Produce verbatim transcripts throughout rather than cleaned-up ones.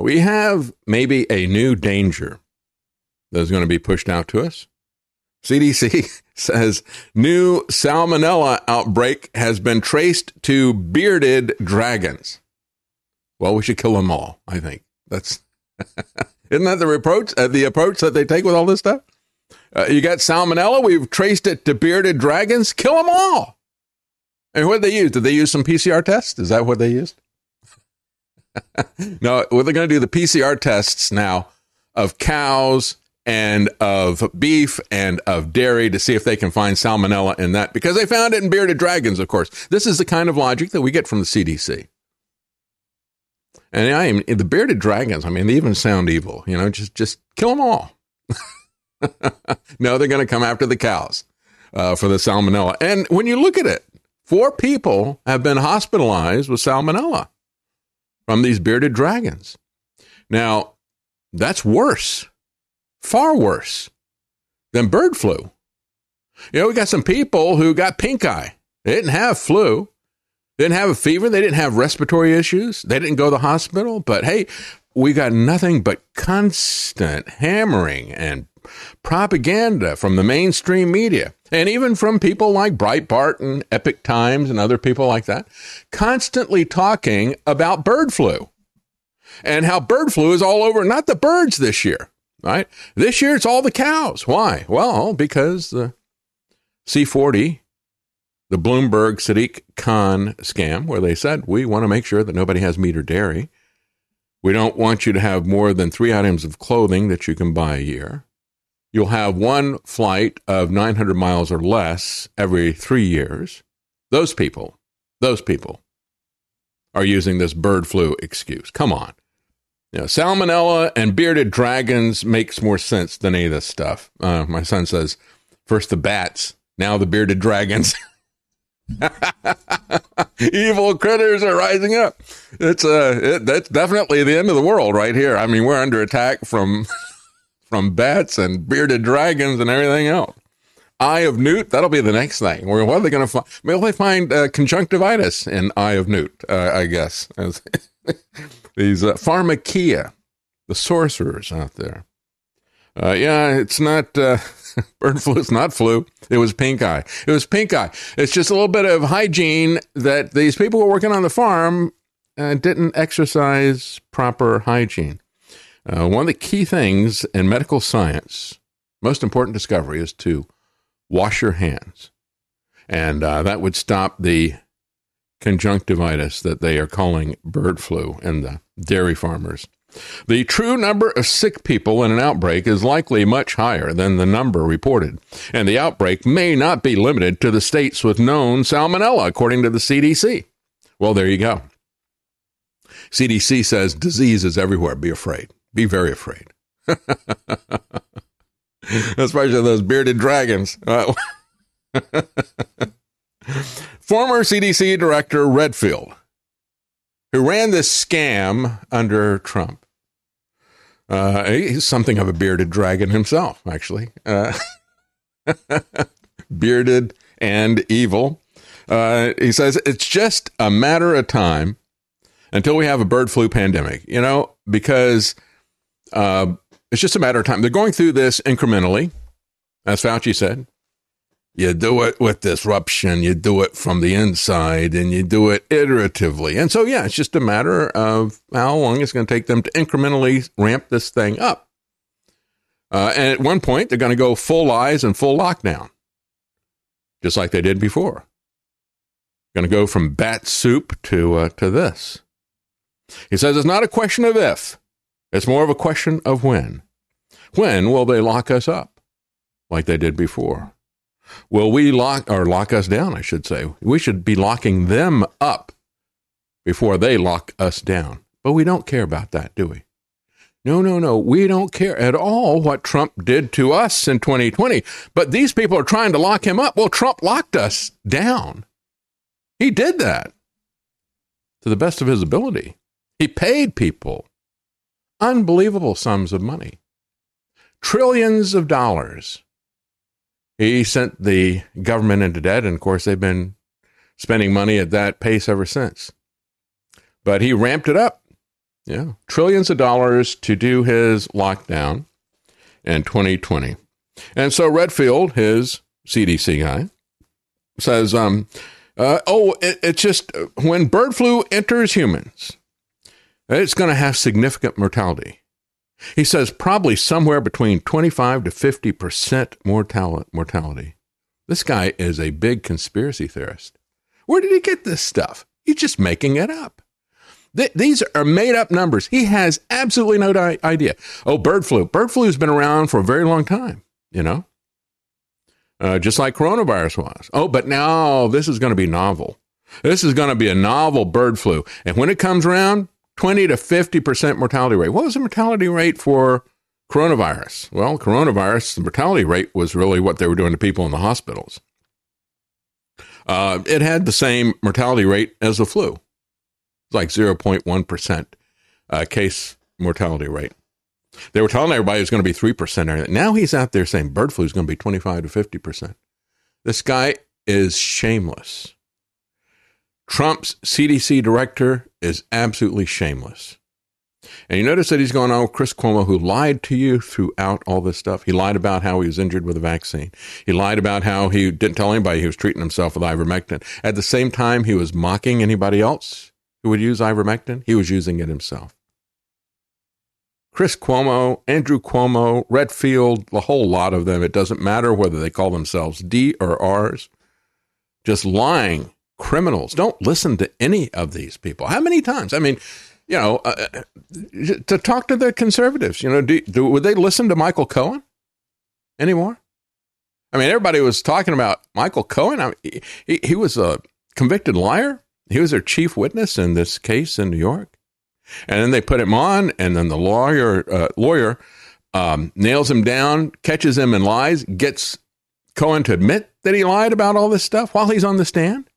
we have maybe a new danger that's going to be pushed out to us. C D C says new salmonella outbreak has been traced to bearded dragons. Well, we should kill them all, I think. That's isn't that the approach, uh, the approach that they take with all this stuff? Uh, you got salmonella, we've traced it to bearded dragons, kill them all. And what did they use? Did they use some P C R tests? Is that what they used? No, well, they're going to do the P C R tests now of cows and of beef and of dairy to see if they can find salmonella in that, because they found it in bearded dragons, of course. This is the kind of logic that we get from the C D C. And I am the bearded dragons. I mean, they even sound evil, you know, just, just kill them all. No, they're going to come after the cows uh, for the salmonella. And when you look at it, four people have been hospitalized with salmonella from these bearded dragons. Now, that's worse, far worse than bird flu. You know, we got some people who got pink eye. They didn't have flu. They didn't have a fever. They didn't have respiratory issues. They didn't go to the hospital. But hey, we got nothing but constant hammering and propaganda from the mainstream media, and even from people like Breitbart and Epic Times and other people like that, constantly talking about bird flu and how bird flu is all over, not the birds this year, right? This year, it's all the cows. Why? Well, because the C forty, the Bloomberg Sadiq Khan scam, where they said, we want to make sure that nobody has meat or dairy. We don't want you to have more than three items of clothing that you can buy a year. You'll have one flight of nine hundred miles or less every three years. Those people, those people are using this bird flu excuse. Come on. You know, salmonella and bearded dragons makes more sense than any of this stuff. Uh, my son says, first the bats, now the bearded dragons. Evil critters are rising up. It's uh, it, that's definitely the end of the world right here. I mean, we're under attack from... from bats and bearded dragons and everything else. Eye of Newt, that'll be the next thing. What are they going to find? Will they find uh, conjunctivitis in Eye of Newt, uh, I guess. These uh, pharmakia, the sorcerers out there. Uh, yeah, it's not, uh, bird flu, it's not flu. It was pink eye. It was pink eye. It's just a little bit of hygiene that these people who were working on the farm uh, didn't exercise proper hygiene. Uh, one of the key things in medical science, most important discovery, is to wash your hands. And uh, that would stop the conjunctivitis that they are calling bird flu in the dairy farmers. The true number of sick people in an outbreak is likely much higher than the number reported. And the outbreak may not be limited to the states with known salmonella, according to the C D C. Well, there you go. C D C says disease is everywhere. Be afraid. Be very afraid. Especially those bearded dragons. Uh, former C D C Director Redfield, who ran this scam under Trump. Uh, he's something of a bearded dragon himself, actually. Uh, bearded and evil. Uh, he says it's just a matter of time until we have a bird flu pandemic, you know, because... Uh, it's just a matter of time. They're going through this incrementally, as Fauci said. You do it with disruption, you do it from the inside, and you do it iteratively. And so, yeah, it's just a matter of how long it's going to take them to incrementally ramp this thing up. Uh, and at one point, they're going to go full eyes and full lockdown, just like they did before. Going to go from bat soup to uh, to this. He says it's not a question of if. It's more of a question of when. When will they lock us up like they did before? Will we lock, or lock us down, I should say. We should be locking them up before they lock us down. But we don't care about that, do we? No, no, no. We don't care at all what Trump did to us in twenty twenty. But these people are trying to lock him up. Well, Trump locked us down. He did that to the best of his ability. He paid people unbelievable sums of money, trillions of dollars. He sent the government into debt, and of course, they've been spending money at that pace ever since. But he ramped it up Yeah. Trillions of dollars to do his lockdown in twenty twenty. And so Redfield, his C D C guy, says, um, uh, oh, it, it's just when bird flu enters humans, it's going to have significant mortality. He says probably somewhere between twenty-five to fifty percent mortality. This guy is a big conspiracy theorist. Where did he get this stuff? He's just making it up. Th- these are made up numbers. He has absolutely no di- idea. Oh, bird flu. Bird flu has been around for a very long time, you know, uh, just like coronavirus was. Oh, but now this is going to be novel. This is going to be a novel bird flu. And when it comes around, twenty to fifty percent mortality rate. What was the mortality rate for coronavirus? Well, coronavirus, the mortality rate was really what they were doing to people in the hospitals. Uh, it had the same mortality rate as the flu. It's like zero point one percent uh, case mortality rate. They were telling everybody it was going to be three percent. Now he's out there saying bird flu is going to be twenty-five to fifty percent. This guy is shameless. Trump's C D C director is absolutely shameless. And you notice that he's going on with Chris Cuomo, who lied to you throughout all this stuff. He lied about how he was injured with a vaccine. He lied about how he didn't tell anybody he was treating himself with ivermectin. At the same time, he was mocking anybody else who would use ivermectin. He was using it himself. Chris Cuomo, Andrew Cuomo, Redfield, the whole lot of them. It doesn't matter whether they call themselves D or R's. Just lying criminals. Don't listen to any of these people. How many times? I mean, you know, uh, to talk to the conservatives, you know, do, do, would they listen to Michael Cohen anymore? I mean, everybody was talking about Michael Cohen. I mean, he, he was a convicted liar. He was their chief witness in this case in New York. And then they put him on, and then the lawyer uh, lawyer um, nails him down, catches him in lies, gets Cohen to admit that he lied about all this stuff while he's on the stand,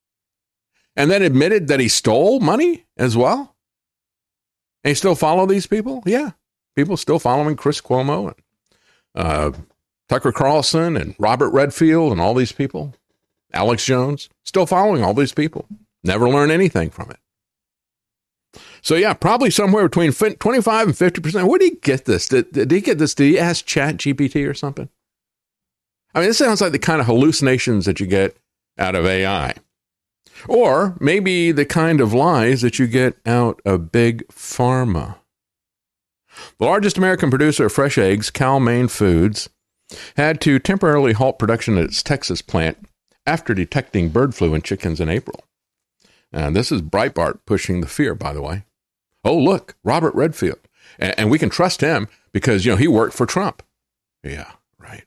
and then admitted that he stole money as well. And you still follow these people? Yeah. People still following Chris Cuomo and uh, Tucker Carlson and Robert Redfield and all these people. Alex Jones, still following all these people. Never learn anything from it. So, yeah, probably somewhere between twenty-five and fifty percent. Where did he get this? Did, did he get this? Did he ask Chat G P T or something? I mean, this sounds like the kind of hallucinations that you get out of A I. Or maybe the kind of lies that you get out of big pharma. The largest American producer of fresh eggs, Cal-Maine Foods, had to temporarily halt production at its Texas plant after detecting bird flu in chickens in April. And this is Breitbart pushing the fear, by the way. Oh, look, Robert Redfield. And, and we can trust him because, you know, he worked for Trump. Yeah, right.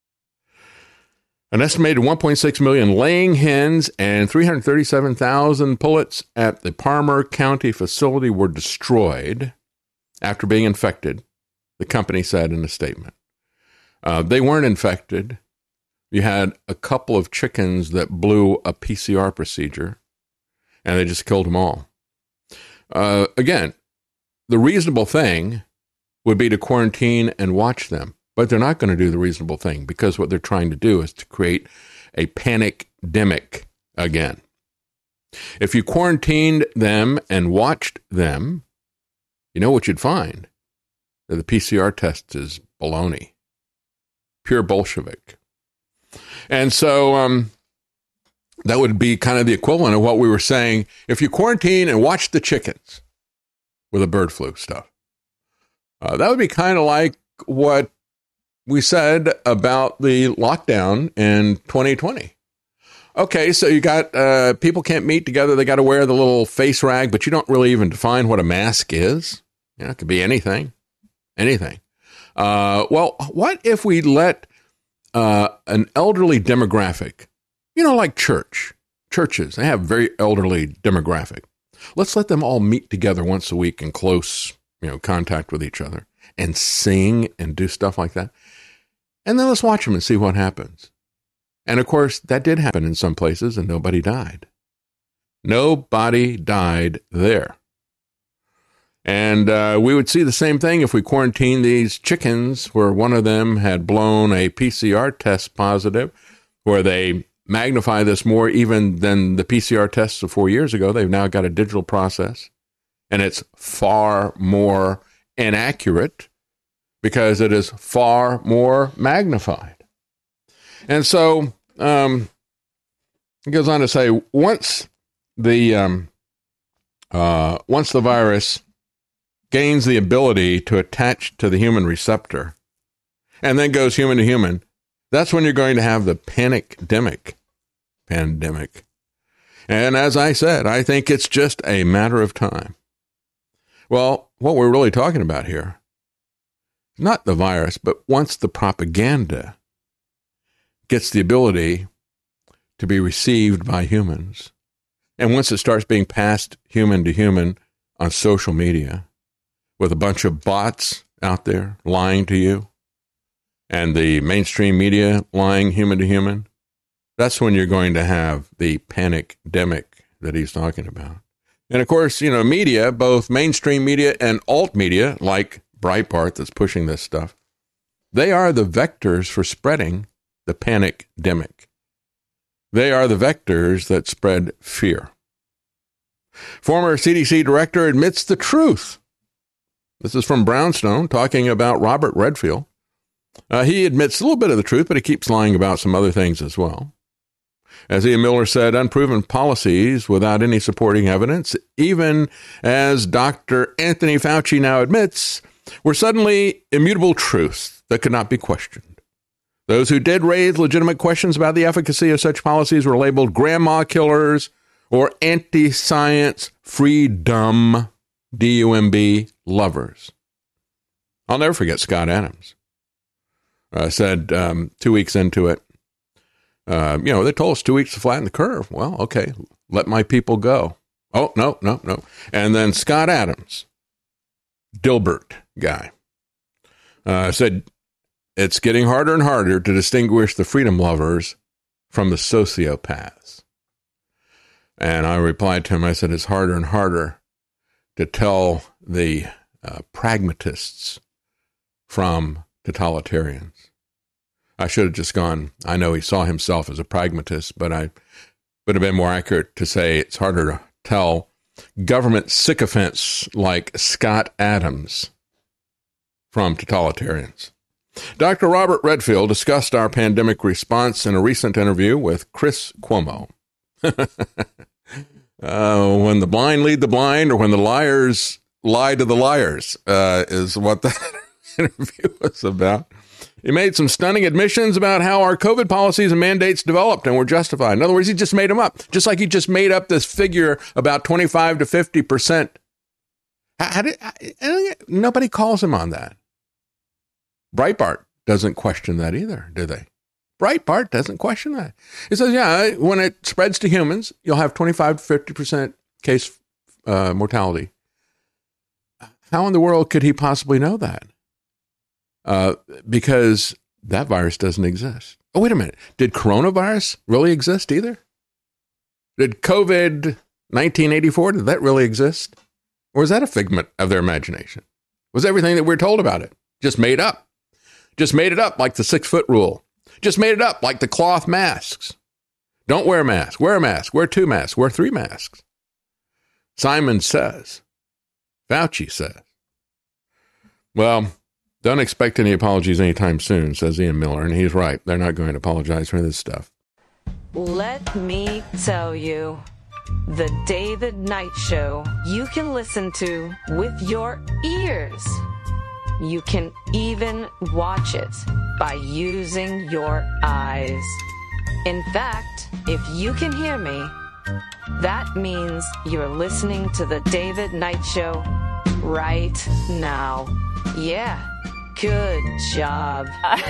An estimated one point six million laying hens and three hundred thirty-seven thousand pullets at the Palmer County facility were destroyed after being infected, the company said in a statement. Uh, they weren't infected. You had a couple of chickens that blew a P C R procedure, and they just killed them all. Uh, again, the reasonable thing would be to quarantine and watch them. But they're not going to do the reasonable thing because what they're trying to do is to create a panic-demic again. If you quarantined them and watched them, you know what you'd find? That the P C R test is baloney. Pure Bolshevik. And so um, that would be kind of the equivalent of what we were saying. If you quarantine and watch the chickens with the bird flu stuff, uh, that would be kind of like what we said about the lockdown in twenty twenty. Okay, so you got uh, people can't meet together. They got to wear the little face rag, but you don't really even define what a mask is. You know, it could be anything, anything. Uh, well, what if we let uh, an elderly demographic, you know, like church, churches, they have very elderly demographic. Let's let them all meet together once a week in close, you know, contact with each other and sing and do stuff like that. And then let's watch them and see what happens. And of course, that did happen in some places and nobody died. Nobody died there. And uh, we would see the same thing if we quarantined these chickens where one of them had blown a P C R test positive, where they magnify this more even than the P C R tests of four years ago. They've now got a digital process. And it's far more inaccurate because it is far more magnified. And so um, it goes on to say, once the um, uh, once the virus gains the ability to attach to the human receptor and then goes human to human, that's when you're going to have the panic-demic pandemic. And as I said, I think it's just a matter of time. Well, what we're really talking about here, not the virus, but once the propaganda gets the ability to be received by humans, and once it starts being passed human to human on social media with a bunch of bots out there lying to you and the mainstream media lying human to human, that's when you're going to have the panic-demic that he's talking about. And of course, you know, media, both mainstream media and alt media, like Breitbart that's pushing this stuff, they are the vectors for spreading the panic-demic. They are the vectors that spread fear. Former C D C director admits the truth. This is from Brownstone talking about Robert Redfield. Uh, he admits a little bit of the truth, but he keeps lying about some other things as well. As Ian Miller said, unproven policies without any supporting evidence, even as Doctor Anthony Fauci now admits, were suddenly immutable truths that could not be questioned. Those who did raise legitimate questions about the efficacy of such policies were labeled grandma killers or anti-science freedom, D U M B, lovers. I'll never forget Scott Adams. Uh, said um, two weeks into it, uh, you know, they told us two weeks to flatten the curve. Well, okay, let my people go. Oh, no, no, no. And then Scott Adams, Dilbert guy, uh, said it's getting harder and harder to distinguish the freedom lovers from the sociopaths. And I replied to him, I said, it's harder and harder to tell the uh, pragmatists from totalitarians. I should have just gone, I know he saw himself as a pragmatist, but I would have been more accurate to say it's harder to tell government sycophants like Scott Adams from totalitarians. Doctor Robert Redfield discussed our pandemic response in a recent interview with Chris Cuomo. uh, when the blind lead the blind, or when the liars lie to the liars, uh, is what that interview was about. He made some stunning admissions about how our COVID policies and mandates developed and were justified. In other words, he just made them up, just like he just made up this figure about twenty-five to fifty percent. How, how did, how, nobody calls him on that. Breitbart doesn't question that either, do they? Breitbart doesn't question that. He says, yeah, when it spreads to humans, you'll have twenty-five to fifty percent case uh, mortality. How in the world could he possibly know that? Uh, because that virus doesn't exist. Oh, wait a minute. Did coronavirus really exist either? Did COVID nineteen eighty-four, did that really exist? Or was that a figment of their imagination? Was everything that we're told about it just made up? Just made it up like the six-foot rule. Just made it up like the cloth masks. Don't wear a mask. Wear a mask. Wear two masks. Wear three masks. Simon says. Fauci says. Well, don't expect any apologies anytime soon, says Ian Miller, and he's right. They're not going to apologize for this stuff. Let me tell you, the David Knight Show you can listen to with your ears. You can even watch it by using your eyes. In fact, if you can hear me, that means you're listening to the David Knight Show right now. Yeah. Good job.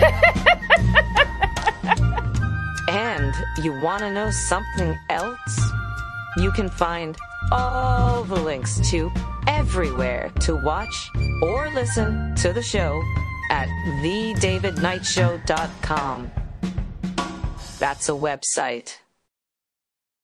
And you want to know something else? You can find all the links to everywhere to watch or listen to the show at the david knight show dot com. That's a website.